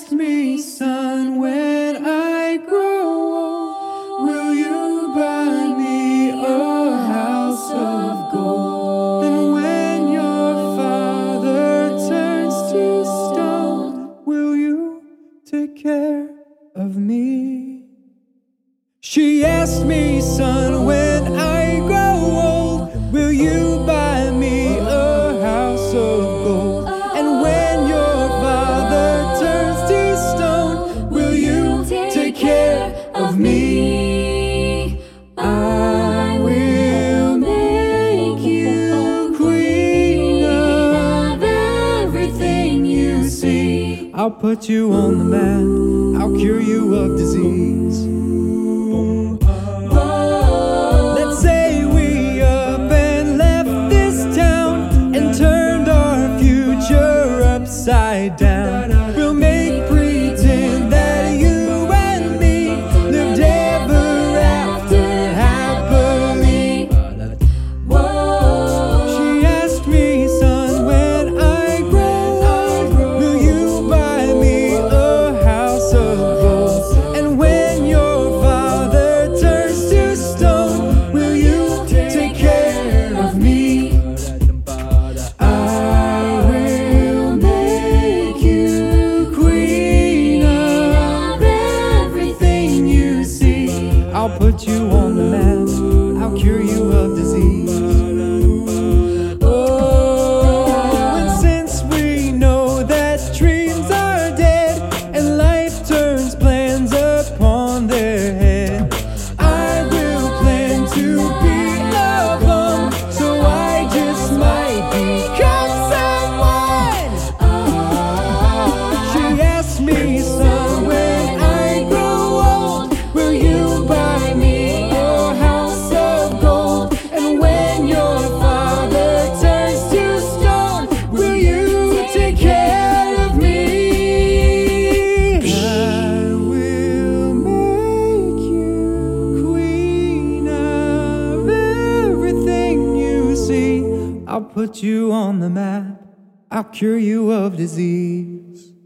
asked me, son, when I grow old, will you buy me a house of gold? And when your father turns to stone, will you take care of me? She asked me, son, when I grow old, will you buy me a house of gold? And when your father turns to stone, will you take care of me? I will make you queen of everything you see. I'll put you on the map, I'll cure you of disease. Let's say we up and left this town and turned our future upside down. We'll make pretend that you and me lived ever after happily. Whoa. She asked me, son, when I grow old, will you buy me a house of gold? And when your father turns to stone, will you take care of me? I will make you queen of everything you see. I'll put you on the map, I'll cure you of disease. Oh, and since we know that dreams are dead and life turns plans upon their head, I will plan to be a bum, so I just might become someone. She asked me, son, when I grow old, will you buy me a house of gold? And when your father turns to stone, will you take care of me? I will make you queen of everything you see. I'll put you on the map, I'll cure you of disease.